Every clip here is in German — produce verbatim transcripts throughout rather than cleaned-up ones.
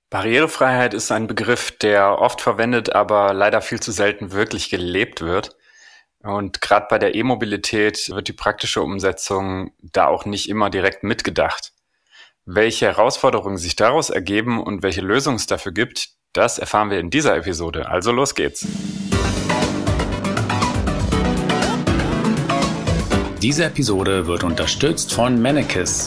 Barrierefreiheit ist ein Begriff, der oft verwendet, aber leider viel zu selten wirklich gelebt wird. Und gerade bei der E-Mobilität wird die praktische Umsetzung da auch nicht immer direkt mitgedacht. Welche Herausforderungen sich daraus ergeben und welche Lösungen es dafür gibt, das erfahren wir in dieser Episode. Also los geht's. Diese Episode wird unterstützt von Mennekes.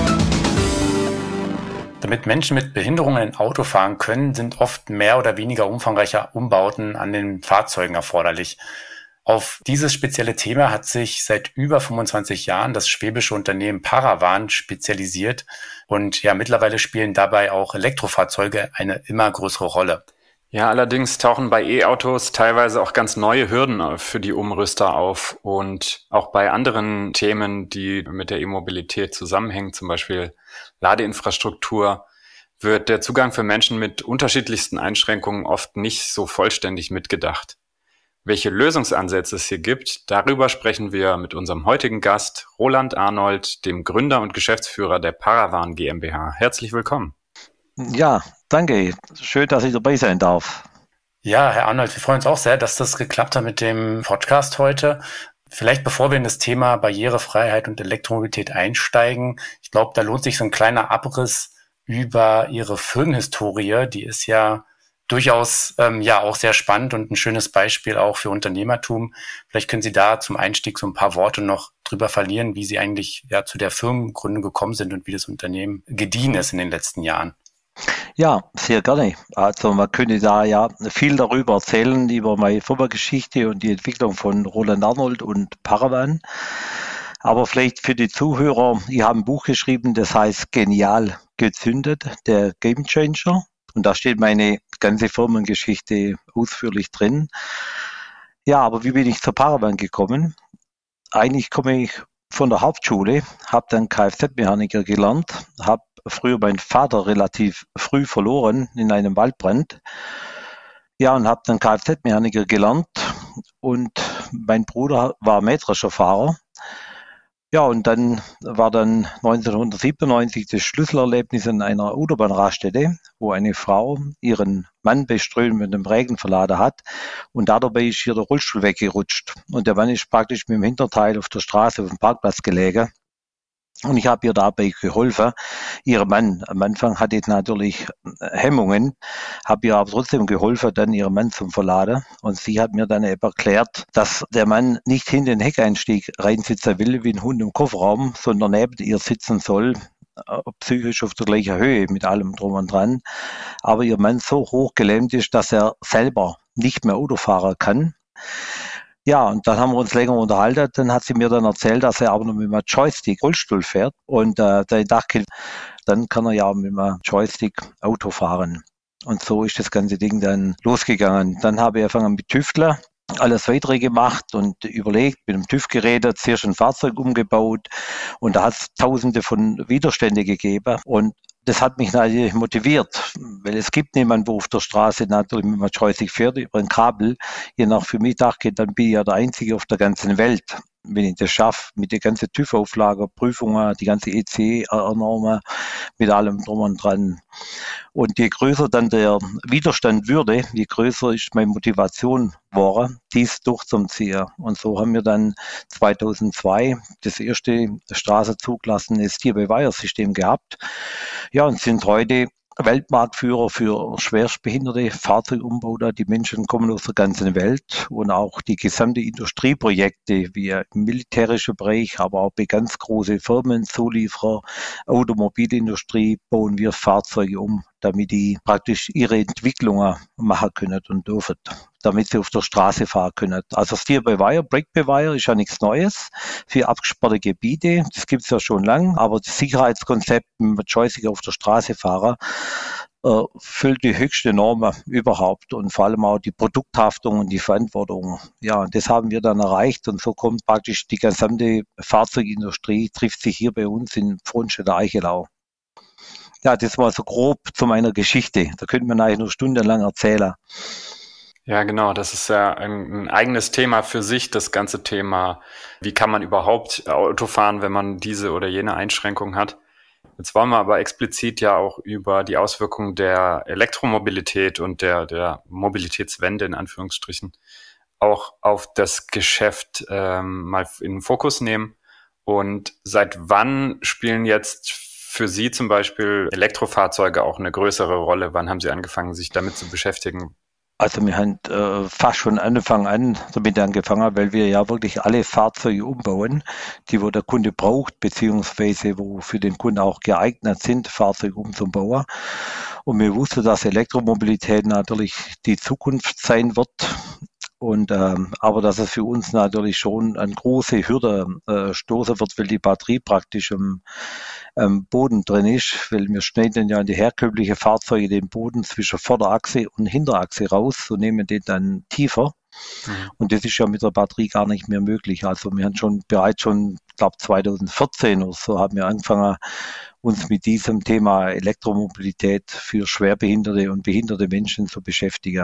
Damit Menschen mit Behinderungen ein Auto fahren können, sind oft mehr oder weniger umfangreiche Umbauten an den Fahrzeugen erforderlich. Auf dieses spezielle Thema hat sich seit über fünfundzwanzig Jahren das schwäbische Unternehmen Paravan spezialisiert und ja, mittlerweile spielen dabei auch Elektrofahrzeuge eine immer größere Rolle. Ja, allerdings tauchen bei E-Autos teilweise auch ganz neue Hürden für die Umrüster auf und auch bei anderen Themen, die mit der E-Mobilität zusammenhängen, zum Beispiel Ladeinfrastruktur, wird der Zugang für Menschen mit unterschiedlichsten Einschränkungen oft nicht so vollständig mitgedacht. Welche Lösungsansätze es hier gibt, darüber sprechen wir mit unserem heutigen Gast, Roland Arnold, dem Gründer und Geschäftsführer der Paravan GmbH. Herzlich willkommen. Ja, danke. Schön, dass ich dabei sein darf. Ja, Herr Arnold, wir freuen uns auch sehr, dass das geklappt hat mit dem Podcast heute. Vielleicht bevor wir in das Thema Barrierefreiheit und Elektromobilität einsteigen, ich glaube, da lohnt sich so ein kleiner Abriss über Ihre Firmenhistorie. Die ist ja durchaus ähm, ja auch sehr spannend und ein schönes Beispiel auch für Unternehmertum. Vielleicht können Sie da zum Einstieg so ein paar Worte noch drüber verlieren, wie Sie eigentlich ja zu der Firmengründung gekommen sind und wie das Unternehmen gediehen ist in den letzten Jahren. Ja, sehr gerne. Also man könnte da ja viel darüber erzählen, über meine Firmengeschichte und die Entwicklung von Roland Arnold und Paravan. Aber vielleicht für die Zuhörer, ich habe ein Buch geschrieben, das heißt Genial gezündet, der Game Changer. Und da steht meine ganze Firmengeschichte ausführlich drin. Ja, aber wie bin ich zur Paravan gekommen? Eigentlich komme ich von der Hauptschule, habe dann Kfz-Mechaniker gelernt, habe früher meinen Vater relativ früh verloren in einem Waldbrand. Ja, und habe dann Kfz-Mechaniker gelernt und mein Bruder war Mähdrescherfahrer. Ja, und dann war dann neunzehnhundertsiebenundneunzig das Schlüsselerlebnis an einer Autobahnraststätte, wo eine Frau ihren Mann beströmt mit einem Regenverlader hat und dabei ist ihr der Rollstuhl weggerutscht und der Mann ist praktisch mit dem Hinterteil auf der Straße auf dem Parkplatz gelegen. Und ich habe ihr dabei geholfen. Ihr Mann, am Anfang hatte ich natürlich Hemmungen, habe ihr aber trotzdem geholfen, dann ihren Mann zum Verladen. Und sie hat mir dann eben erklärt, dass der Mann nicht hinter den Heckeinstieg reinsitzen will wie ein Hund im Kofferraum, sondern neben ihr sitzen soll, psychisch auf der gleichen Höhe mit allem drum und dran. Aber ihr Mann so hoch gelähmt ist, dass er selber nicht mehr Auto fahren kann. Ja, und dann haben wir uns länger unterhalten. Dann hat sie mir dann erzählt, dass er aber noch mit einem Joystick Rollstuhl fährt. Und äh, da dachte ich, dann kann er ja auch mit einem Joystick Auto fahren. Und so ist das ganze Ding dann losgegangen. Dann habe ich angefangen mit Tüfteln, alles weitere gemacht und überlegt, mit dem TÜV geredet, zuerst ein Fahrzeug umgebaut. Und da hat es tausende von Widerstände gegeben. Und das hat mich natürlich motiviert, weil es gibt niemanden, wo auf der Straße natürlich mit einem Joystick fährt, über ein Kabel. Je nach für mich dachte, dann bin ich ja der Einzige auf der ganzen Welt. Wenn ich das schaffe, mit der ganzen TÜV-Auflage, Prüfungen, die ganze E C-Normen, mit allem drum und dran. Und je größer dann der Widerstand würde, je größer ist meine Motivation geworden, dies durchzuziehen. Und so haben wir dann zweitausendzwei das erste straßenzugelassene Steer-by-Wire-System gehabt. Ja, und sind heute Weltmarktführer für schwerstbehinderte Fahrzeugumbauer. Die Menschen kommen aus der ganzen Welt und auch die gesamte Industrieprojekte wie im militärischen Bereich, aber auch bei ganz großen Firmen, Zulieferer, Automobilindustrie bauen wir Fahrzeuge um, damit die praktisch ihre Entwicklungen machen können und dürfen, damit sie auf der Straße fahren können. Also Steer-by-Wire, Brake-by-Wire ist ja nichts Neues für abgesperrte Gebiete. Das gibt es ja schon lange, aber das Sicherheitskonzept mit Joystick auf der Straße fahren äh, füllt die höchste Norm überhaupt und vor allem auch die Produkthaftung und die Verantwortung. Ja, und das haben wir dann erreicht und so kommt praktisch die gesamte Fahrzeugindustrie, trifft sich hier bei uns in Frohnstädter Eichelau. Ja, das war so grob zu meiner Geschichte. Da könnte man eigentlich nur stundenlang erzählen. Ja, genau. Das ist ja ein, ein eigenes Thema für sich, das ganze Thema, wie kann man überhaupt Auto fahren, wenn man diese oder jene Einschränkung hat. Jetzt wollen wir aber explizit ja auch über die Auswirkungen der Elektromobilität und der, der Mobilitätswende in Anführungsstrichen auch auf das Geschäft ähm, mal in den Fokus nehmen. Und seit wann spielen jetzt für Sie zum Beispiel Elektrofahrzeuge auch eine größere Rolle? Wann haben Sie angefangen, sich damit zu beschäftigen? Also wir haben äh, fast von Anfang an damit angefangen, weil wir ja wirklich alle Fahrzeuge umbauen, die wo der Kunde braucht, beziehungsweise wo für den Kunden auch geeignet sind, Fahrzeuge umzubauen. Und wir wussten, dass Elektromobilität natürlich die Zukunft sein wird. Und ähm, aber dass es für uns natürlich schon eine große Hürde äh, stoßen wird, weil die Batterie praktisch im, im Boden drin ist, weil wir schneiden ja in die herkömmliche Fahrzeuge den Boden zwischen Vorderachse und Hinterachse raus und nehmen den dann tiefer. Mhm. Und das ist ja mit der Batterie gar nicht mehr möglich. Also wir haben schon bereits schon, ich glaube zweitausendvierzehn oder so, haben wir angefangen, uns mit diesem Thema Elektromobilität für schwerbehinderte und behinderte Menschen zu beschäftigen.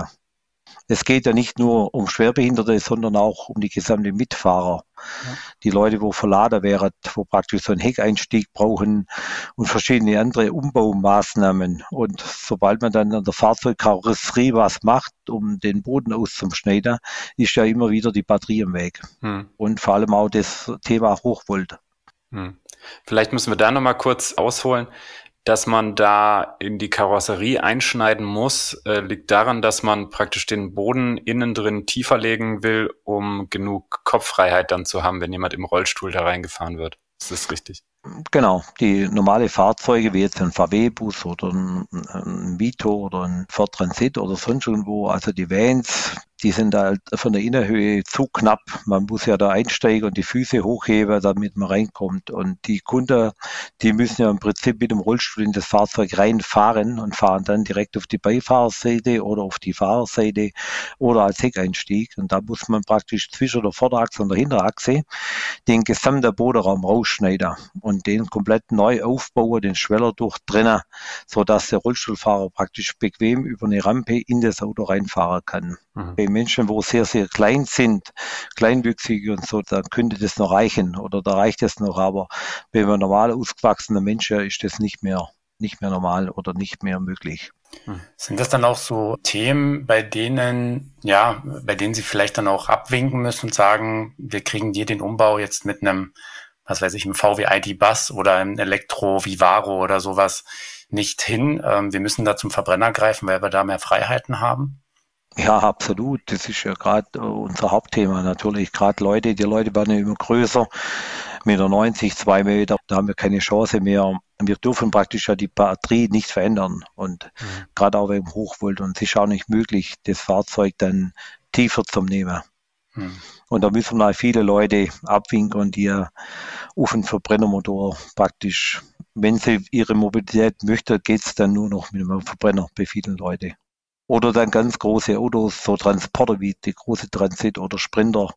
Es geht ja nicht nur um Schwerbehinderte, sondern auch um die gesamte Mitfahrer. Ja. Die Leute, wo verladen wären, wo praktisch so einen Heckeinstieg brauchen und verschiedene andere Umbaumaßnahmen. Und sobald man dann an der Fahrzeugkarosserie was macht, um den Boden auszuschneiden, ist ja immer wieder die Batterie im Weg. Hm. Und vor allem auch das Thema Hochvolt. Hm. Vielleicht müssen wir da nochmal kurz ausholen. Dass man da in die Karosserie einschneiden muss, äh, liegt daran, dass man praktisch den Boden innen drin tiefer legen will, um genug Kopffreiheit dann zu haben, wenn jemand im Rollstuhl da reingefahren wird. Ist das richtig? Genau, die normale Fahrzeuge wie jetzt ein V W-Bus oder ein, ein Vito oder ein Ford Transit oder sonst irgendwo, also die Vans, die sind halt von der Innenhöhe zu knapp. Man muss ja da einsteigen und die Füße hochheben, damit man reinkommt. Und die Kunden, die müssen ja im Prinzip mit dem Rollstuhl in das Fahrzeug reinfahren und fahren dann direkt auf die Beifahrerseite oder auf die Fahrerseite oder als Heckeinstieg. Und da muss man praktisch zwischen der Vorderachse und der Hinterachse den gesamten Bodenraum rausschneiden und den komplett neu aufbauen, den Schweller durchtrennen, sodass der Rollstuhlfahrer praktisch bequem über eine Rampe in das Auto reinfahren kann. Mhm. Bei Menschen, wo sehr, sehr klein sind, kleinwüchsige und so, dann könnte das noch reichen oder da reicht es noch, aber wenn man normal ausgewachsener Mensch ist das nicht mehr, nicht mehr normal oder nicht mehr möglich. Sind das dann auch so Themen, bei denen, ja, bei denen Sie vielleicht dann auch abwinken müssen und sagen, wir kriegen dir den Umbau jetzt mit einem, was weiß ich, einem V W I D-Bus oder einem Elektro Vivaro oder sowas nicht hin? Ähm, wir müssen da zum Verbrenner greifen, weil wir da mehr Freiheiten haben? Ja, absolut. Das ist ja gerade unser Hauptthema natürlich. Gerade Leute, die Leute werden ja immer größer, eins Komma neunzig Meter, zwei Meter, da haben wir keine Chance mehr. Wir dürfen praktisch ja die Batterie nicht verändern und mhm. gerade auch beim Hochvolt. Und es ist auch nicht möglich, das Fahrzeug dann tiefer zu nehmen. Mhm. Und da müssen halt viele Leute abwinken, die auf einen Verbrennermotor praktisch, wenn sie ihre Mobilität möchten, geht es dann nur noch mit einem Verbrenner bei vielen Leuten. Oder dann ganz große Autos, so Transporter wie die große Transit oder Sprinter,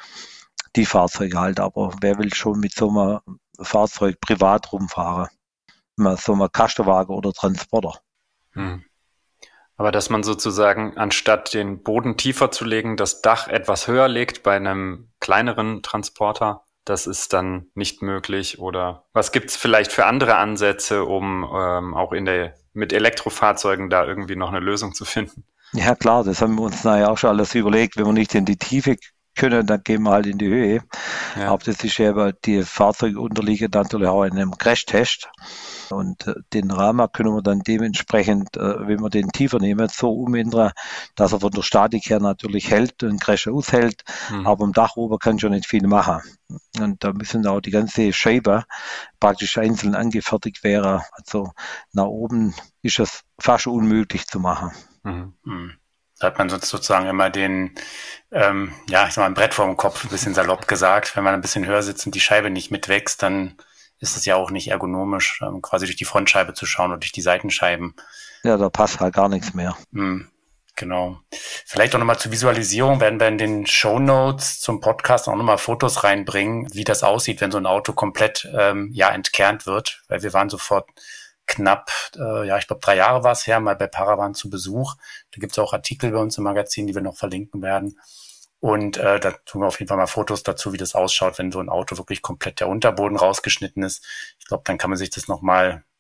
die Fahrzeuge halt. Aber wer will schon mit so einem Fahrzeug privat rumfahren? So einem Kastenwagen oder Transporter. Hm. Aber dass man sozusagen, anstatt den Boden tiefer zu legen, das Dach etwas höher legt bei einem kleineren Transporter, das ist dann nicht möglich. Oder was gibt's vielleicht für andere Ansätze, um ähm, auch in der mit Elektrofahrzeugen da irgendwie noch eine Lösung zu finden? Ja klar, das haben wir uns nachher auch schon alles überlegt. Wenn wir nicht in die Tiefe können, dann gehen wir halt in die Höhe. Ja. Aber das ist ja, die Fahrzeuge unterliegen natürlich auch einem Crashtest. Und äh, den Rahmen können wir dann dementsprechend, äh, wenn wir den tiefer nehmen, so umändern, dass er von der Statik her natürlich hält und Crash aushält. Mhm. Aber im Dach oben kann schon nicht viel machen. Und da müssen auch die ganze Scheibe praktisch einzeln angefertigt werden. Also nach oben ist es fast unmöglich zu machen. Mhm. Mhm. Da hat man sonst sozusagen immer den, ähm, ja, ich sag mal, ein Brett vor dem Kopf, ein bisschen salopp gesagt. Wenn man ein bisschen höher sitzt und die Scheibe nicht mitwächst, dann ist es ja auch nicht ergonomisch, ähm, quasi durch die Frontscheibe zu schauen oder durch die Seitenscheiben. Ja, da passt halt gar nichts mehr. Mhm. Genau. Vielleicht auch nochmal zur Visualisierung, werden wir in den Shownotes zum Podcast auch nochmal Fotos reinbringen, wie das aussieht, wenn so ein Auto komplett ähm, ja entkernt wird, weil wir waren sofort knapp, äh, ja, ich glaube drei Jahre war es her, mal bei Paravan zu Besuch. Da gibt es auch Artikel bei uns im Magazin, die wir noch verlinken werden. Und äh, da tun wir auf jeden Fall mal Fotos dazu, wie das ausschaut, wenn so ein Auto wirklich komplett der Unterboden rausgeschnitten ist. Ich glaube, dann kann man sich das nochmal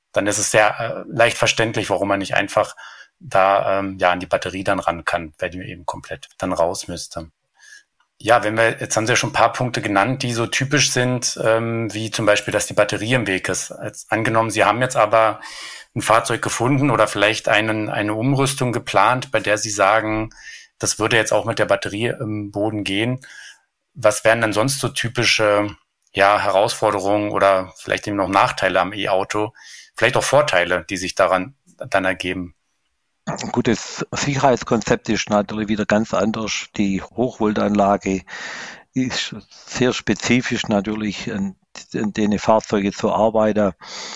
dann ist es sehr äh, leicht verständlich, warum man nicht einfach da ähm, ja an die Batterie dann ran kann, weil die eben komplett dann raus müsste. Ja, wenn wir, jetzt haben Sie ja schon ein paar Punkte genannt, die so typisch sind, ähm, wie zum Beispiel, dass die Batterie im Weg ist. Als angenommen, Sie haben jetzt aber ein Fahrzeug gefunden oder vielleicht einen, eine Umrüstung geplant, bei der Sie sagen, das würde jetzt auch mit der Batterie im Boden gehen. Was wären denn sonst so typische ja, Herausforderungen oder vielleicht eben noch Nachteile am E-Auto? Vielleicht auch Vorteile, die sich daran dann ergeben? Ein gutes Sicherheitskonzept ist natürlich wieder ganz anders. Die Hochvoltanlage ist sehr spezifisch natürlich an, an denen Fahrzeuge zu arbeiten.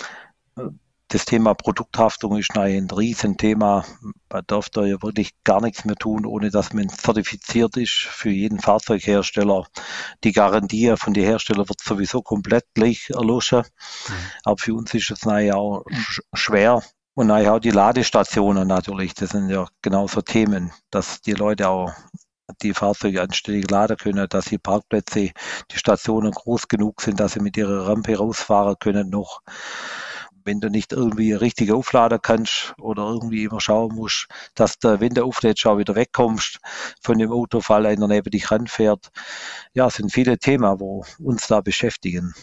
Das Thema Produkthaftung ist ein Riesenthema. Man darf da ja wirklich gar nichts mehr tun, ohne dass man zertifiziert ist für jeden Fahrzeughersteller. Die Garantie von den Herstellern wird sowieso komplett gleich erloschen. Mhm. Aber für uns ist es nachher auch schwer. Und nachher auch die Ladestationen natürlich. Das sind ja genauso Themen, dass die Leute auch die Fahrzeuge anständig laden können, dass die Parkplätze, die Stationen groß genug sind, dass sie mit ihrer Rampe rausfahren können noch. Wenn du nicht irgendwie richtig aufladen kannst oder irgendwie immer schauen musst, dass du, wenn du auflädst, auch wieder wegkommst von dem Auto, weil einer neben dich ranfährt. Ja, es sind viele Themen, wo uns da beschäftigen.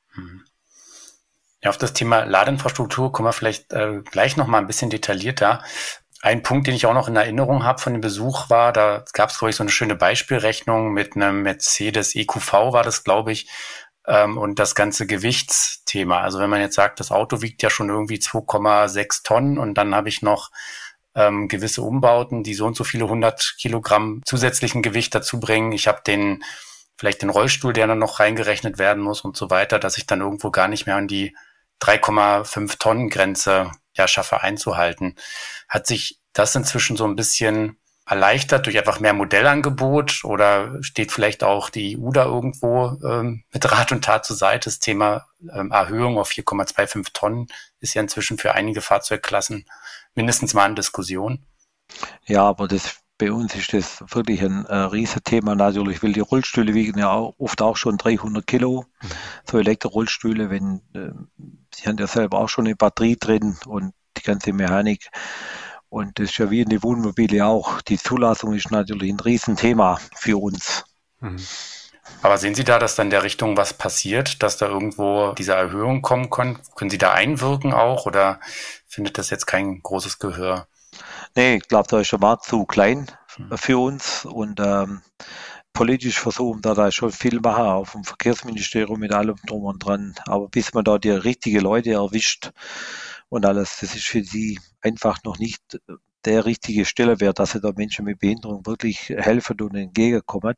Ja, auf das Thema Ladeinfrastruktur kommen wir vielleicht äh, gleich noch mal ein bisschen detaillierter. Ein Punkt, den ich auch noch in Erinnerung habe von dem Besuch war, da gab es, glaube ich, so eine schöne Beispielrechnung mit einem Mercedes E Q V war das, glaube ich, ähm, und das ganze Gewichtsthema. Also wenn man jetzt sagt, das Auto wiegt ja schon irgendwie zwei Komma sechs Tonnen und dann habe ich noch ähm, gewisse Umbauten, die so und so viele hundert Kilogramm zusätzlichen Gewicht dazu bringen. Ich habe den vielleicht den Rollstuhl, der dann noch reingerechnet werden muss und so weiter, dass ich dann irgendwo gar nicht mehr an die drei Komma fünf Tonnen Grenze ja schaffe einzuhalten. Hat sich das inzwischen so ein bisschen erleichtert durch einfach mehr Modellangebot oder steht vielleicht auch die E U da irgendwo ähm, mit Rat und Tat zur Seite? Das Thema ähm, Erhöhung auf vier Komma fünfundzwanzig Tonnen ist ja inzwischen für einige Fahrzeugklassen mindestens mal in Diskussion. Ja, aber das bei uns ist das wirklich ein äh, Riesenthema natürlich, weil die Rollstühle wiegen ja auch, oft auch schon dreihundert Kilo. Mhm. So Elektrorollstühle, wenn äh, sie haben ja selber auch schon eine Batterie drin und die ganze Mechanik. Und das ist ja wie in den Wohnmobilen auch. Die Zulassung ist natürlich ein Riesenthema für uns. Mhm. Aber sehen Sie da, dass da in der Richtung was passiert, dass da irgendwo diese Erhöhung kommen kann? Können Sie da einwirken auch oder findet das jetzt kein großes Gehör? Nee, ich glaube, da ist der Markt zu klein für uns und ähm, politisch versuchen da, da schon viel machen auf dem Verkehrsministerium mit allem drum und dran. Aber bis man da die richtigen Leute erwischt und alles, das ist für sie einfach noch nicht der richtige Stellenwert, dass sie da Menschen mit Behinderung wirklich helfen und entgegenkommen.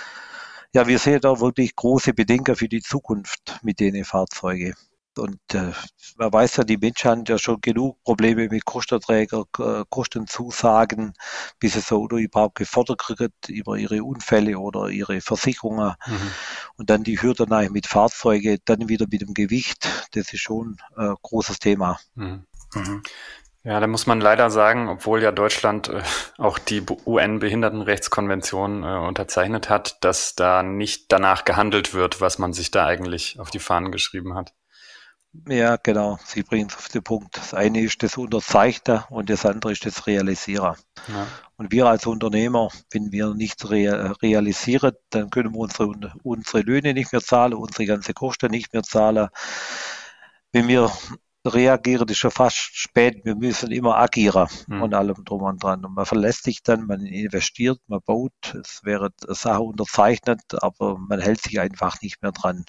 Ja, wir sehen da wirklich große Bedenken für die Zukunft mit den Fahrzeugen. Und äh, man weiß ja, die Menschen haben ja schon genug Probleme mit Kostenträger, äh, Kostenzusagen, bis sie so Auto überhaupt gefordert kriegen über ihre Unfälle oder ihre Versicherungen. Mhm. Und dann die Hürde mit Fahrzeugen, dann wieder mit dem Gewicht. Das ist schon ein äh, großes Thema. Mhm. Mhm. Ja, da muss man leider sagen, obwohl ja Deutschland äh, auch die U N-Behindertenrechtskonvention äh, unterzeichnet hat, dass da nicht danach gehandelt wird, was man sich da eigentlich auf die Fahnen geschrieben hat. Ja, genau. Sie bringen es auf den Punkt. Das eine ist das Unterzeichnen und das andere ist das Realisieren. Ja. Und wir als Unternehmer, wenn wir nicht rea- realisieren, dann können wir unsere, unsere Löhne nicht mehr zahlen, unsere ganze Kosten nicht mehr zahlen. Wenn wir reagieren, ist schon fast spät. Wir müssen immer agieren mhm. und allem drum und dran. Und man verlässt sich dann, man investiert, man baut. Es wäre eine Sache unterzeichnet, aber man hält sich einfach nicht mehr dran.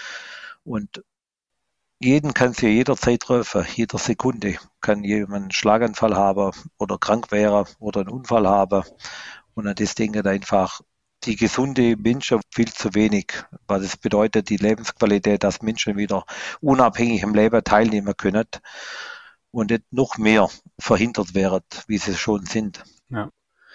Und jeden kann es ja jederzeit treffen, jeder Sekunde kann jemand einen Schlaganfall haben oder krank wäre oder einen Unfall haben. Und an das denken einfach die gesunde Menschen viel zu wenig, weil das bedeutet die Lebensqualität, dass Menschen wieder unabhängig im Leben teilnehmen können und nicht noch mehr verhindert werden, wie sie schon sind. Ja.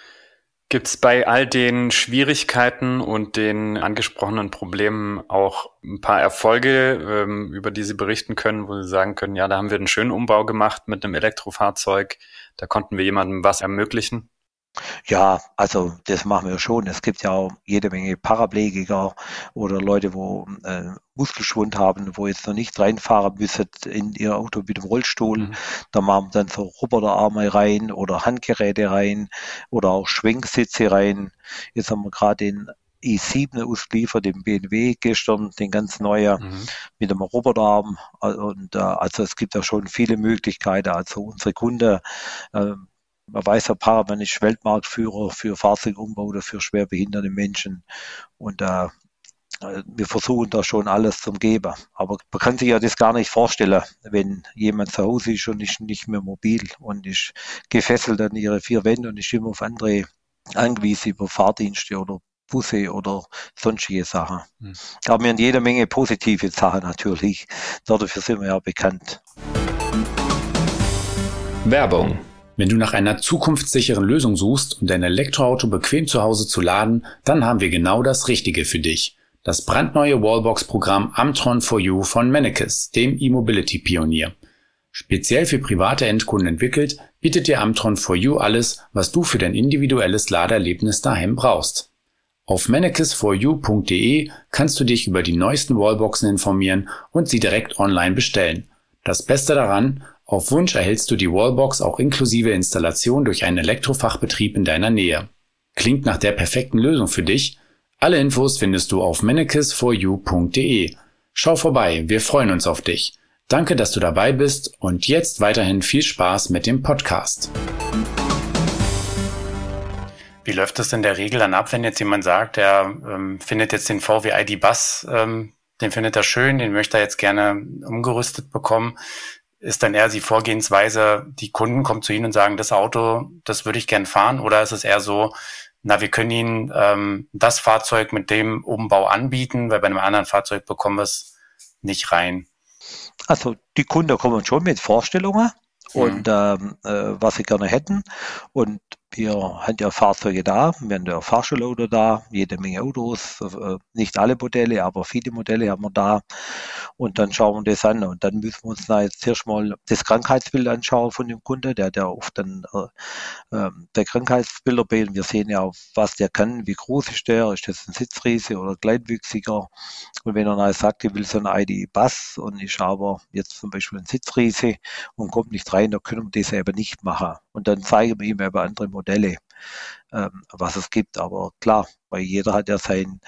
Gibt es bei all den Schwierigkeiten und den angesprochenen Problemen auch ein paar Erfolge, ähm, über die Sie berichten können, wo Sie sagen können, ja, da haben wir einen schönen Umbau gemacht mit einem Elektrofahrzeug, da konnten wir jemandem was ermöglichen? Ja, also das machen wir schon. Es gibt ja auch jede Menge Paraplegiker oder Leute, wo äh, Muskelschwund haben, wo jetzt noch nicht reinfahren müssen in ihr Auto mit dem Rollstuhl. Mhm. Da machen wir dann so Roboterarme rein oder Handgeräte rein oder auch Schwenksitze rein. Jetzt haben wir gerade den i sieben ausgeliefert, den B M W gestern, den ganz neuen Mhm. mit einem Roboterarm. Und äh, also es gibt da schon viele Möglichkeiten. Also unsere Kunden, äh, man weiß ja, Paravan ist Weltmarktführer für Fahrzeugumbau oder für schwerbehinderte Menschen. Und äh, wir versuchen da schon alles zum Geben. Aber man kann sich ja das gar nicht vorstellen, wenn jemand zu Hause ist und ist nicht mehr mobil und ist gefesselt an ihre vier Wände und ist immer auf andere angewiesen über Fahrdienste oder Busse oder sonstige Sachen. Mhm. Aber wir haben jede Menge positive Sachen natürlich. Dafür sind wir ja bekannt. Werbung. Wenn du nach einer zukunftssicheren Lösung suchst, um dein Elektroauto bequem zu Hause zu laden, dann haben wir genau das Richtige für dich. Das brandneue Wallbox-Programm Amtron for You von Mennekes, dem E-Mobility-Pionier. Speziell für private Endkunden entwickelt, bietet dir Amtron for You alles, was du für dein individuelles Ladeerlebnis daheim brauchst. Auf mennekes for you punkt de kannst du dich über die neuesten Wallboxen informieren und sie direkt online bestellen. Das Beste daran: Auf Wunsch erhältst du die Wallbox auch inklusive Installation durch einen Elektrofachbetrieb in deiner Nähe. Klingt nach der perfekten Lösung für dich? Alle Infos findest du auf mennekes for you punkt de. Schau vorbei, wir freuen uns auf dich. Danke, dass du dabei bist und jetzt weiterhin viel Spaß mit dem Podcast. Wie läuft das in der Regel dann ab, wenn jetzt jemand sagt, er ähm, findet jetzt den V W I D-Bus, ähm, den findet er schön, den möchte er jetzt gerne umgerüstet bekommen? Ist dann eher die Vorgehensweise, die Kunden kommen zu Ihnen und sagen, das Auto, das würde ich gern fahren? Oder ist es eher so, na, wir können Ihnen ähm, das Fahrzeug mit dem Umbau anbieten, weil bei einem anderen Fahrzeug bekommen wir es nicht rein? Also die Kunden kommen schon mit Vorstellungen Hm. und ähm, äh, was sie gerne hätten. Und wir haben ja Fahrzeuge da, wir haben ja Fahrschulauto da, jede Menge Autos, äh, nicht alle Modelle, aber viele Modelle haben wir da. Und dann schauen wir das an und dann müssen wir uns da jetzt erst mal das Krankheitsbild anschauen von dem Kunde. Der hat ja oft dann äh, äh, der Krankheitsbilderbild. Wir sehen ja, was der kann, wie groß ist der, ist das ein Sitzriese oder kleinwüchsiger. Und wenn er dann sagt, er will so einen I D-Bus und ist aber jetzt zum Beispiel ein Sitzriese und kommt nicht rein, dann können wir das eben nicht machen. Und dann zeigen wir ihm eben andere Modelle, ähm, was es gibt. Aber klar, weil jeder hat ja sein,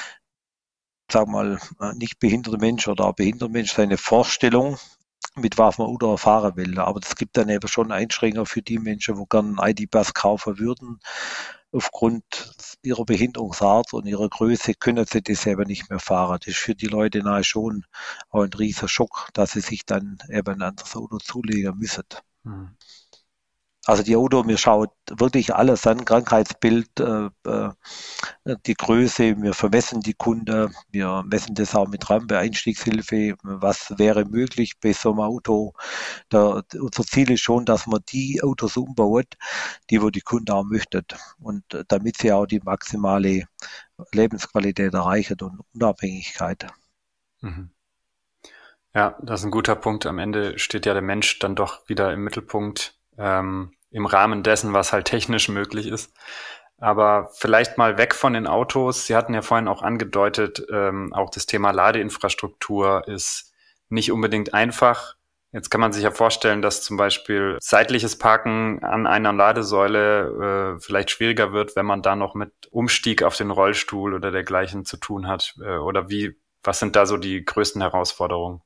sag mal, nicht behinderter Mensch oder auch behinderter Mensch seine Vorstellung, mit was man Auto fahren will. Aber es gibt dann eben schon Einschränkungen für die Menschen, wo gerne einen I D-Bus kaufen würden. Aufgrund ihrer Behinderungsart und ihrer Größe können sie das selber nicht mehr fahren. Das ist für die Leute nahe schon auch ein riesiger Schock, dass sie sich dann eben ein anderes Auto zulegen müssen. Mhm. Also die Auto, mir schaut wirklich alles an, Krankheitsbild, äh, äh, die Größe, wir vermessen die Kunden, wir messen das auch mit Rampe, Einstiegshilfe, was wäre möglich bei so einem Auto. Da, unser Ziel ist schon, dass man die Autos umbaut, die wo die Kunden auch möchten und damit sie auch die maximale Lebensqualität erreichen und Unabhängigkeit. Mhm. Ja, das ist ein guter Punkt. Am Ende steht ja der Mensch dann doch wieder im Mittelpunkt, ähm, im Rahmen dessen, was halt technisch möglich ist. Aber vielleicht mal weg von den Autos. Sie hatten ja vorhin auch angedeutet, ähm, auch das Thema Ladeinfrastruktur ist nicht unbedingt einfach. Jetzt kann man sich ja vorstellen, dass zum Beispiel seitliches Parken an einer Ladesäule äh, vielleicht schwieriger wird, wenn man da noch mit Umstieg auf den Rollstuhl oder dergleichen zu tun hat. Äh, oder wie, was sind da so die größten Herausforderungen?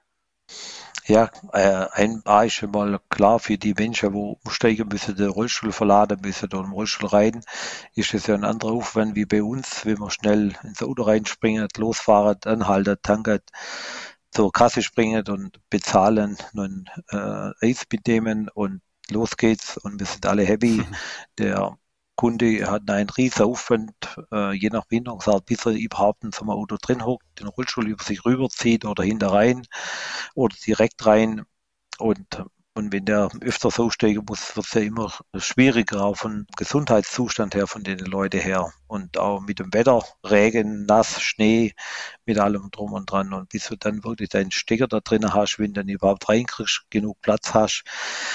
Ja, äh, ein A ist schon mal klar für die Menschen, wo umsteigen müssen, den Rollstuhl verladen müssen oder im Rollstuhl rein, ist das ja ein anderer Aufwand wie bei uns, wenn man schnell ins Auto reinspringen, losfahren, anhalten, tanken, zur Kasse springen und bezahlen, nun äh, Eis mitnehmen und los geht's und wir sind alle happy. Der Kunde hat einen riesen Aufwand, äh, je nach Behinderungsart, bis er überhaupt in so einem Auto drin hockt, den Rollstuhl über sich rüberzieht oder hinter rein oder direkt rein. Und, und wenn der öfter so steigen muss, wird es ja immer schwieriger, auch vom Gesundheitszustand her, von den Leuten her. Und auch mit dem Wetter, Regen, Nass, Schnee, mit allem drum und dran. Und bis du dann wirklich deinen Stecker da drin hast, wenn du dann überhaupt reinkriegst, genug Platz hast,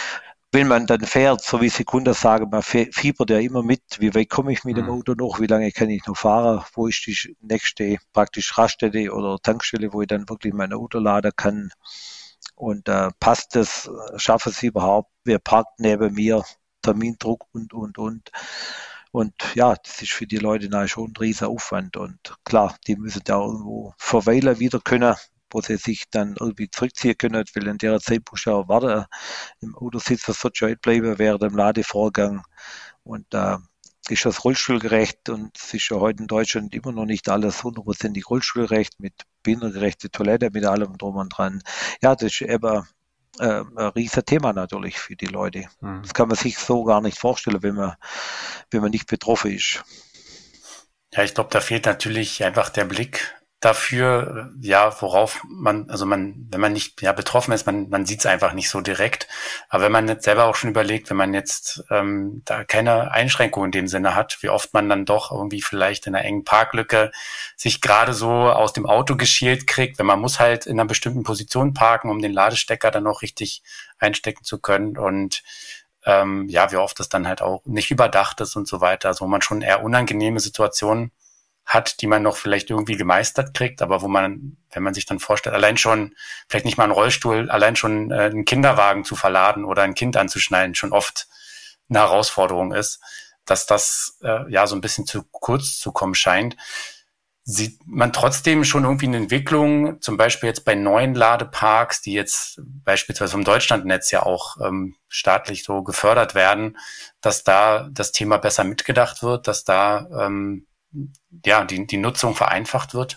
wenn man dann fährt, so wie Sekunden sagen, man fiebert ja immer mit, wie weit komme ich mit dem Auto noch, wie lange kann ich noch fahren, wo ist die nächste praktisch Raststätte oder Tankstelle, wo ich dann wirklich mein Auto laden kann. Und äh, passt das, schaffe es überhaupt, wer parkt neben mir, Termindruck und, und, und. Und ja, das ist für die Leute nachher schon ein riesen Aufwand. Und klar, die müssen da irgendwo verweilen wieder können, wo sie sich dann irgendwie zurückziehen können, weil in der Zeit muss ja warten, im Auto sitzen, soll schon bleiben während dem Ladevorgang. Und da äh, ist das rollstuhlgerecht und es ist ja heute in Deutschland immer noch nicht alles hundertprozentig rollstuhlgerecht mit behindertengerechte Toilette, mit allem drum und dran. Ja, das ist eben äh, ein riesen Thema natürlich für die Leute. Mhm. Das kann man sich so gar nicht vorstellen, wenn man, wenn man nicht betroffen ist. Ja, ich glaube, da fehlt natürlich einfach der Blick dafür, ja, worauf man, also man, wenn man nicht ja betroffen ist, man man sieht es einfach nicht so direkt. Aber wenn man jetzt selber auch schon überlegt, wenn man jetzt ähm, da keine Einschränkung in dem Sinne hat, wie oft man dann doch irgendwie vielleicht in einer engen Parklücke sich gerade so aus dem Auto geschielt kriegt, wenn man muss halt in einer bestimmten Position parken, um den Ladestecker dann auch richtig einstecken zu können und ähm, ja, wie oft das dann halt auch nicht überdacht ist und so weiter, also wo man schon eher unangenehme Situationen hat, die man noch vielleicht irgendwie gemeistert kriegt, aber wo man, wenn man sich dann vorstellt, allein schon, vielleicht nicht mal einen Rollstuhl, allein schon äh, einen Kinderwagen zu verladen oder ein Kind anzuschnallen, schon oft eine Herausforderung ist, dass das äh, ja so ein bisschen zu kurz zu kommen scheint. Sieht man trotzdem schon irgendwie eine Entwicklung, zum Beispiel jetzt bei neuen Ladeparks, die jetzt beispielsweise vom Deutschlandnetz ja auch ähm, staatlich so gefördert werden, dass da das Thema besser mitgedacht wird, dass da ähm, ja, die, die Nutzung vereinfacht wird?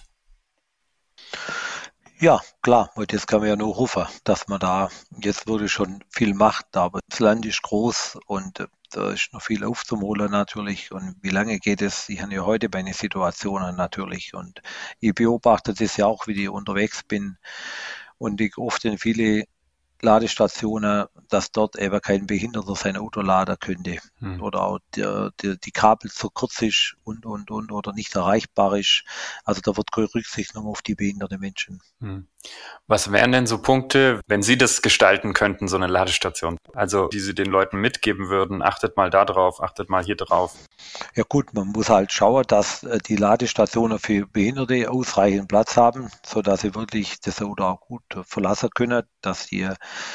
Ja, klar, das kann man ja nur hoffen, dass man da jetzt wirklich schon viel macht, aber das Land ist groß und äh, da ist noch viel aufzuholen natürlich und wie lange geht es? Ich habe ja heute meine Situationen natürlich und ich beobachte das ja auch, wie ich unterwegs bin und ich oft in viele Ladestationen, dass dort eben kein Behinderter sein Auto laden könnte hm. oder auch die, die, die Kabel zu kurz ist und, und, und oder nicht erreichbar ist. Also da wird keine Rücksicht genommen auf die behinderten Menschen. Hm. Was wären denn so Punkte, wenn Sie das gestalten könnten, so eine Ladestation? Also die Sie den Leuten mitgeben würden, achtet mal da drauf, achtet mal hier drauf. Ja gut, man muss halt schauen, dass die Ladestationen für Behinderte ausreichend Platz haben, sodass sie wirklich das Auto auch gut verlassen können, dass die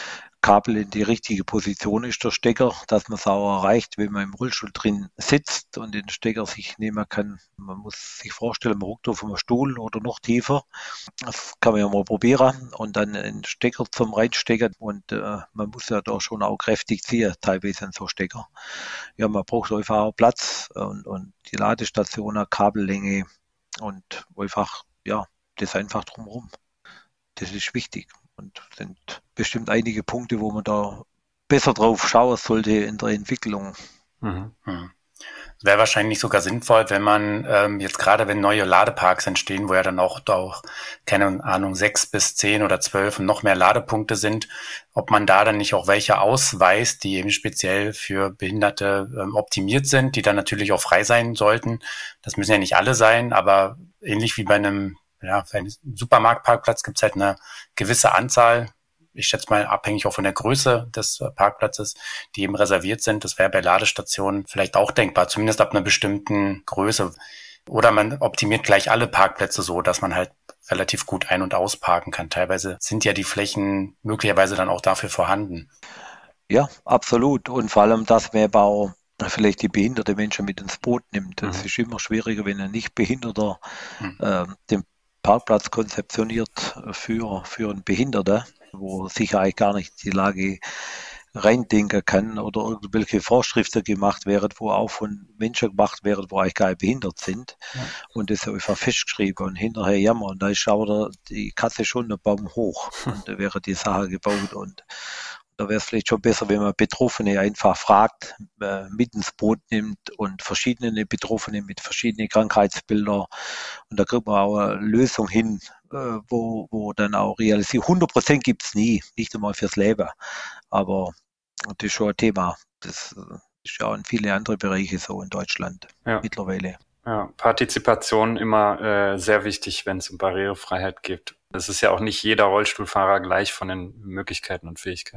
Kabel in die richtige Position ist, der Stecker, dass man es auch erreicht, wenn man im Rollstuhl drin sitzt und den Stecker sich nehmen kann. Man muss sich vorstellen, man ruckt auf einem Stuhl oder noch tiefer. Das kann man ja mal probieren und dann einen Stecker zum Reinstecken und äh, man muss ja da schon auch kräftig ziehen, teilweise an so Stecker. Ja, man braucht einfach auch Platz und, und die Ladestation, Kabellänge und einfach, ja, das einfach drumherum. Das ist wichtig. Und sind bestimmt einige Punkte, wo man da besser drauf schauen sollte in der Entwicklung. Mhm. Mhm. Wäre wahrscheinlich sogar sinnvoll, wenn man ähm, jetzt gerade, wenn neue Ladeparks entstehen, wo ja dann auch, auch, keine Ahnung, sechs bis zehn oder zwölf und noch mehr Ladepunkte sind, ob man da dann nicht auch welche ausweist, die eben speziell für Behinderte ähm, optimiert sind, die dann natürlich auch frei sein sollten. Das müssen ja nicht alle sein, aber ähnlich wie bei einem Ja, für einen Supermarktparkplatz gibt es halt eine gewisse Anzahl, ich schätze mal abhängig auch von der Größe des Parkplatzes, die eben reserviert sind. Das wäre bei Ladestationen vielleicht auch denkbar, zumindest ab einer bestimmten Größe. Oder man optimiert gleich alle Parkplätze so, dass man halt relativ gut ein- und ausparken kann. Teilweise sind ja die Flächen möglicherweise dann auch dafür vorhanden. Ja, absolut. Und vor allem, dass man auch vielleicht die behinderte Menschen mit ins Boot nimmt. Es mhm. ist immer schwieriger, wenn ein Nicht-Behinderter mhm. äh, den Parkplatz konzeptioniert für, für einen Behinderten, wo sicher eigentlich gar nicht die Lage reindenken kann oder irgendwelche Vorschriften gemacht werden, wo auch von Menschen gemacht werden, wo eigentlich gar nicht behindert sind. Ja. Und das ist einfach festgeschrieben und hinterher jammern. Und da ist aber die Katze schon einen Baum hoch und da wäre die Sache gebaut und da wäre es vielleicht schon besser, wenn man Betroffene einfach fragt, äh, mit ins Boot nimmt und verschiedene Betroffene mit verschiedenen Krankheitsbildern. Und da kriegt man auch eine Lösung hin, äh, wo, wo dann auch realisiert. hundert Prozent gibt es nie, nicht einmal fürs Leben. Aber das ist schon ein Thema. Das ist ja auch in viele andere Bereiche so in Deutschland ja. mittlerweile. Ja, Partizipation immer äh, sehr wichtig, wenn es um Barrierefreiheit geht. Es ist ja auch nicht jeder Rollstuhlfahrer gleich von den Möglichkeiten und Fähigkeiten.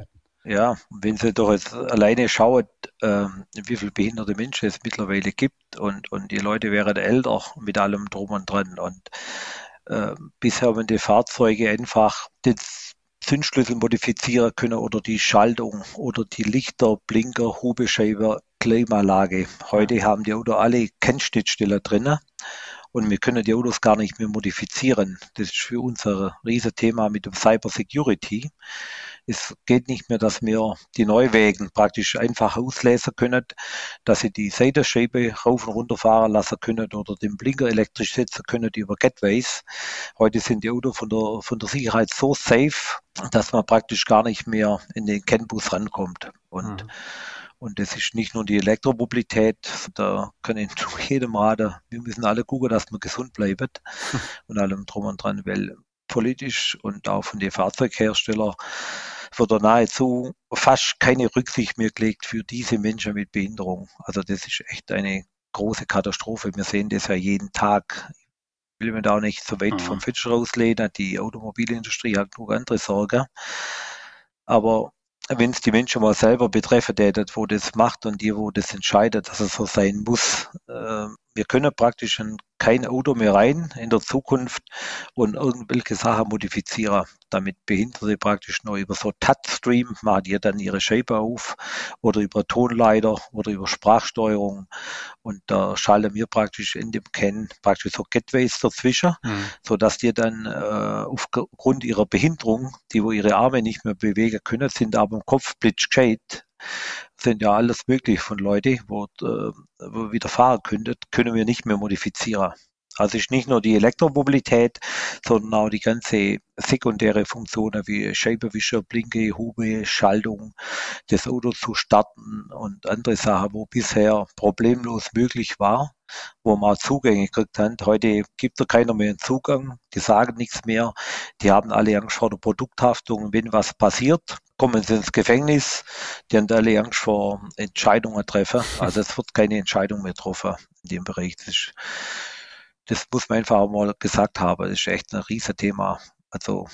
Ja, wenn Sie doch jetzt alleine schauen, äh, wie viele behinderte Menschen es mittlerweile gibt und, und die Leute wären älter mit allem drum und dran. Und äh, bisher haben die Fahrzeuge einfach den Zündschlüssel modifizieren können oder die Schaltung oder die Lichter, Blinker, Hubescheibe, Klimaanlage. Heute ja. haben die Autos alle Kennschnittstellen drin. Und wir können die Autos gar nicht mehr modifizieren. Das ist für uns ein riesiges Thema mit dem Cyber Security. Es geht nicht mehr, dass wir die Neuwagen praktisch einfach auslesen können, dass sie die Seitenscheibe rauf und runter fahren lassen können oder den Blinker elektrisch setzen können über Gateways. Heute sind die Autos von der, von der Sicherheit so safe, dass man praktisch gar nicht mehr in den Kennbus rankommt. Und mhm. Und das ist nicht nur die Elektromobilität, da kann ich jedem raten, wir müssen alle gucken, dass wir gesund bleiben und allem drum und dran, weil politisch und auch von den Fahrzeugherstellern wird da nahezu fast keine Rücksicht mehr gelegt für diese Menschen mit Behinderung. Also das ist echt eine große Katastrophe. Wir sehen das ja jeden Tag. Ich will mir da auch nicht so weit mhm. vom Fenster rauslehnen. Die Automobilindustrie hat genug andere Sorgen. Aber wenn es die Menschen mal selber betreffen täten, wo das macht und die, wo das entscheidet, dass es so sein muss. Äh, wir können praktisch in kein Auto mehr rein in der Zukunft und irgendwelche Sachen modifizieren. Damit Behinderte praktisch nur über so Touchstream machen die dann ihre Scheibe auf oder über Tonleiter oder über Sprachsteuerung. Und da schalten wir praktisch in dem Kern praktisch so Gateways dazwischen, mhm. sodass die dann äh, aufgrund ihrer Behinderung, die wo ihre Arme nicht mehr bewegen können, sind aber im Kopf blitzgescheit, sind ja alles möglich von Leuten, wo, äh, wo wieder fahren könnten, können wir nicht mehr modifizieren. Also ist nicht nur die Elektromobilität, sondern auch die ganze sekundäre Funktionen wie Scheibenwischer, Blinke, Hube, Schaltung, das Auto zu starten und andere Sachen, wo bisher problemlos möglich war, wo man Zugänge gekriegt hat. Heute gibt es keiner mehr einen Zugang, die sagen nichts mehr, die haben alle Angst vor der Produkthaftung. Wenn was passiert, kommen sie ins Gefängnis, die haben alle Angst vor Entscheidungen treffen. Also es wird keine Entscheidung mehr getroffen in dem Bereich. Das ist Das muss man einfach mal gesagt haben. Das ist echt ein Riesenthema. Also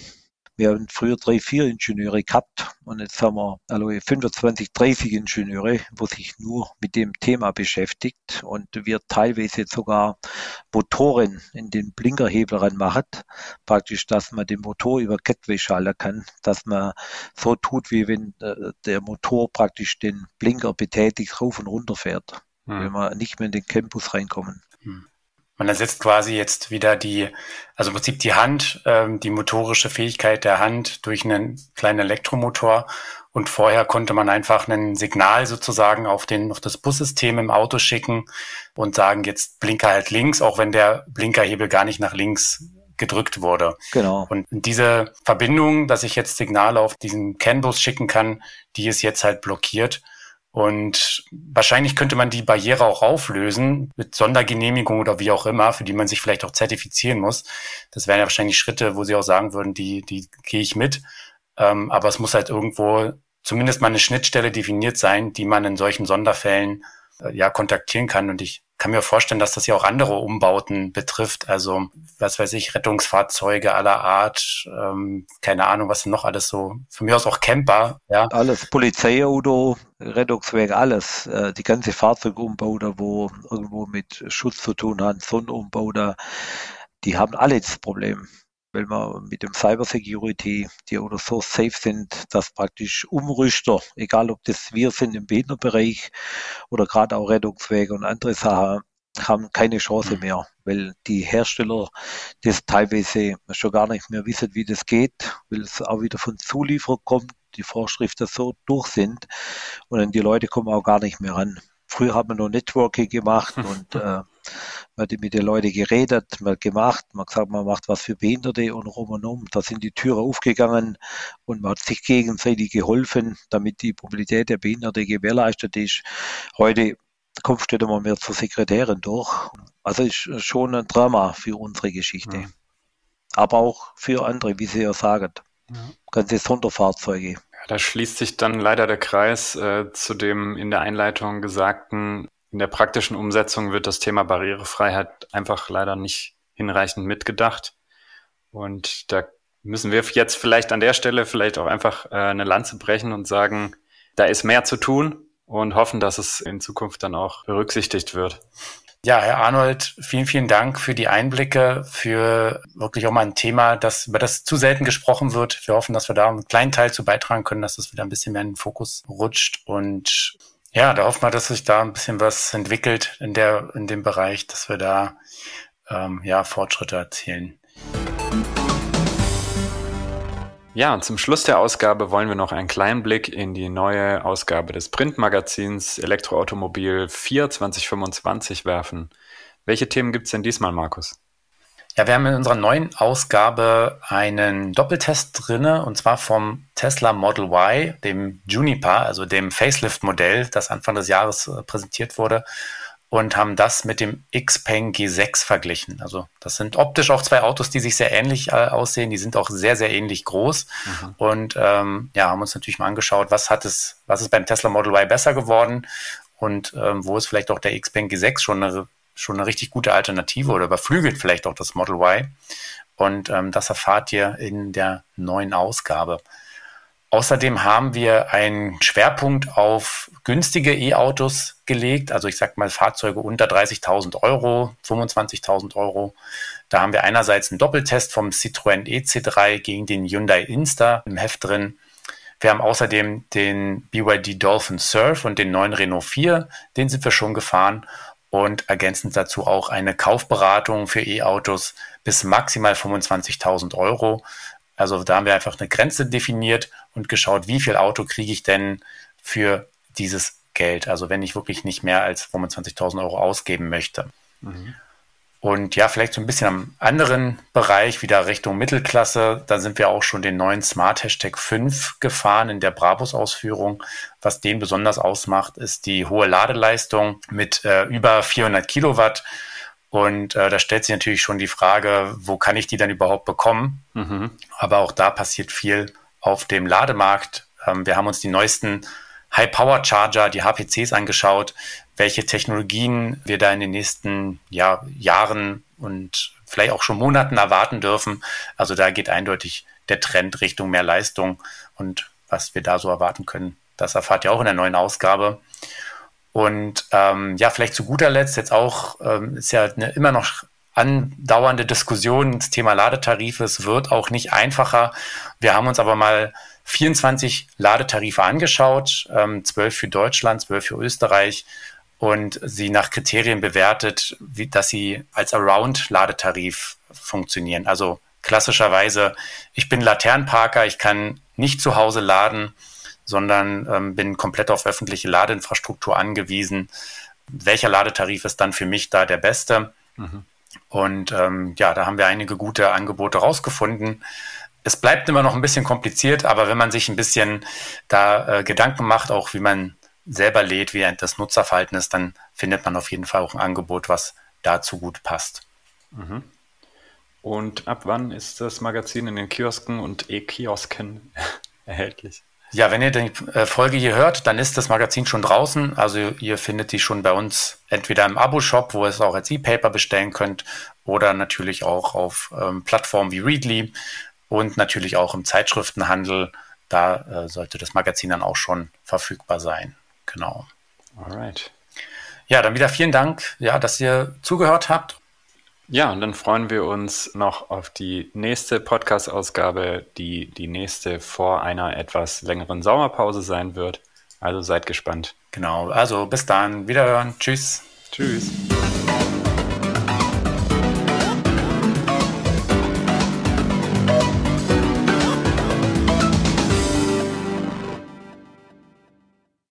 wir haben früher drei, vier Ingenieure gehabt und jetzt haben wir also fünfundzwanzig, dreißig Ingenieure, wo sich nur mit dem Thema beschäftigt und wir teilweise jetzt sogar Motoren in den Blinkerhebel ranmachen. Praktisch, dass man den Motor über Gateway schalten kann, dass man so tut, wie wenn äh, der Motor praktisch den Blinker betätigt, rauf und runter fährt, hm. wenn wir nicht mehr in den Campus reinkommen. Hm. Man ersetzt quasi jetzt wieder die, also im Prinzip die Hand, ähm, die motorische Fähigkeit der Hand durch einen kleinen Elektromotor. Und vorher konnte man einfach ein Signal sozusagen auf den, auf das Bussystem im Auto schicken und sagen, jetzt Blinker halt links, auch wenn der Blinkerhebel gar nicht nach links gedrückt wurde. Genau. Und diese Verbindung, dass ich jetzt Signale auf diesen CAN-Bus schicken kann, die ist jetzt halt blockiert. Und wahrscheinlich könnte man die Barriere auch auflösen mit Sondergenehmigung oder wie auch immer, für die man sich vielleicht auch zertifizieren muss. Das wären ja wahrscheinlich Schritte, wo sie auch sagen würden, die, die gehe ich mit. Ähm, aber es muss halt irgendwo zumindest mal eine Schnittstelle definiert sein, die man in solchen Sonderfällen äh, ja kontaktieren kann. Und ich kann mir vorstellen, dass das ja auch andere Umbauten betrifft. Also, was weiß ich, Rettungsfahrzeuge aller Art, ähm, keine Ahnung, was denn noch alles so, von mir aus auch Camper, ja. Alles, Polizeiauto, Rettungswagen, alles, äh, die ganze Fahrzeugumbauten, wo irgendwo mit Schutz zu tun haben, Sonnenumbauten, die haben alle das Problem. Weil man mit dem Cyber Security die Autos so safe sind, dass praktisch Umrüster, egal ob das wir sind im Behindertenbereich oder gerade auch Rettungswege und andere Sachen, haben keine Chance mehr, weil die Hersteller das teilweise schon gar nicht mehr wissen, wie das geht, weil es auch wieder von Zulieferer kommt, die Vorschriften so durch sind und dann die Leute kommen auch gar nicht mehr ran. Früher hat man noch Networking gemacht und äh, man hat mit den Leuten geredet, man hat gemacht, man hat gesagt, man macht was für Behinderte und rum und um. Da sind die Türen aufgegangen und man hat sich gegenseitig geholfen, damit die Mobilität der Behinderte gewährleistet ist. Heute kommst du immer mehr zur Sekretärin durch. Also ist schon ein Drama für unsere Geschichte. Ja. Aber auch für andere, wie Sie ja sagen. Ja. Ganze Sonderfahrzeuge. Ja, da schließt sich dann leider der Kreis äh, zu dem in der Einleitung gesagten, in der praktischen Umsetzung wird das Thema Barrierefreiheit einfach leider nicht hinreichend mitgedacht. Und da müssen wir jetzt vielleicht an der Stelle vielleicht auch einfach äh, eine Lanze brechen und sagen, da ist mehr zu tun und hoffen, dass es in Zukunft dann auch berücksichtigt wird. Ja, Herr Arnold, vielen, vielen Dank für die Einblicke, für wirklich auch mal ein Thema, das, über das zu selten gesprochen wird. Wir hoffen, dass wir da einen kleinen Teil zu beitragen können, dass das wieder ein bisschen mehr in den Fokus rutscht. Und ja, da hoffen wir, dass sich da ein bisschen was entwickelt in der, in dem Bereich, dass wir da ähm, ja, Fortschritte erzielen. Ja, und zum Schluss der Ausgabe wollen wir noch einen kleinen Blick in die neue Ausgabe des Printmagazins Elektroautomobil vier zwanzig fünfundzwanzig werfen. Welche Themen gibt es denn diesmal, Markus? Ja, wir haben in unserer neuen Ausgabe einen Doppeltest drinne, und zwar vom Tesla Model Y, dem Juniper, also dem Facelift-Modell, das Anfang des Jahres äh, präsentiert wurde, und haben das mit dem Xpeng G sechs verglichen. Also das sind optisch auch zwei Autos, die sich sehr ähnlich äh, aussehen. Die sind auch sehr, sehr ähnlich groß. Mhm. Und ähm, ja, haben uns natürlich mal angeschaut, was hat es, was ist beim Tesla Model Y besser geworden und ähm, wo ist vielleicht auch der Xpeng G sechs schon eine, schon eine richtig gute Alternative oder überflügelt vielleicht auch das Model Y. Und ähm, das erfahrt ihr in der neuen Ausgabe. Außerdem haben wir einen Schwerpunkt auf günstige E-Autos gelegt, also ich sag mal Fahrzeuge unter dreißigtausend Euro, fünfundzwanzigtausend Euro. Da haben wir einerseits einen Doppeltest vom Citroën E C drei gegen den Hyundai Insta im Heft drin. Wir haben außerdem den B Y D Dolphin Surf und den neuen Renault vier, den sind wir schon gefahren. Und ergänzend dazu auch eine Kaufberatung für E-Autos bis maximal fünfundzwanzigtausend Euro. Also da haben wir einfach eine Grenze definiert und geschaut, wie viel Auto kriege ich denn für dieses Geld. Also wenn ich wirklich nicht mehr als fünfundzwanzigtausend Euro ausgeben möchte. Mhm. Und ja, vielleicht so ein bisschen am anderen Bereich, wieder Richtung Mittelklasse. Da sind wir auch schon den neuen Smart Hashtag fünf gefahren in der Brabus-Ausführung. Was den besonders ausmacht, ist die hohe Ladeleistung mit äh, über vierhundert Kilowatt. Und äh, da stellt sich natürlich schon die Frage, wo kann ich die dann überhaupt bekommen? Mhm. Aber auch da passiert viel auf dem Lademarkt. Ähm, wir haben uns die neuesten High-Power-Charger, die H P Cs angeschaut, welche Technologien wir da in den nächsten ja, Jahren und vielleicht auch schon Monaten erwarten dürfen. Also da geht eindeutig der Trend Richtung mehr Leistung. Und was wir da so erwarten können, das erfahrt ihr auch in der neuen Ausgabe. Und ähm, ja, vielleicht zu guter Letzt jetzt auch, ähm, ist ja eine immer noch andauernde Diskussion, das Thema Ladetarife. Es wird auch nicht einfacher. Wir haben uns aber mal vierundzwanzig Ladetarife angeschaut, ähm, zwölf für Deutschland, zwölf für Österreich und sie nach Kriterien bewertet, wie, dass sie als Around-Ladetarif funktionieren. Also klassischerweise, ich bin Laternenparker, ich kann nicht zu Hause laden, sondern ähm, bin komplett auf öffentliche Ladeinfrastruktur angewiesen. Welcher Ladetarif ist dann für mich da der beste? Mhm. Und ähm, ja, da haben wir einige gute Angebote rausgefunden. Es bleibt immer noch ein bisschen kompliziert, aber wenn man sich ein bisschen da äh, Gedanken macht, auch wie man selber lädt, wie das Nutzerverhalten ist, dann findet man auf jeden Fall auch ein Angebot, was dazu gut passt. Mhm. Und ab wann ist das Magazin in den Kiosken und E-Kiosken erhältlich? Ja, wenn ihr die Folge hier hört, dann ist das Magazin schon draußen. Also ihr findet die schon bei uns entweder im Abo-Shop, wo ihr es auch als E-Paper bestellen könnt, oder natürlich auch auf ähm, Plattformen wie Readly und natürlich auch im Zeitschriftenhandel. Da äh, sollte das Magazin dann auch schon verfügbar sein. Genau. Alright. Ja, dann wieder vielen Dank, ja, dass ihr zugehört habt. Ja, und dann freuen wir uns noch auf die nächste Podcast-Ausgabe, die die nächste vor einer etwas längeren Sommerpause sein wird. Also seid gespannt. Genau, also bis dann, wiederhören, tschüss. Tschüss.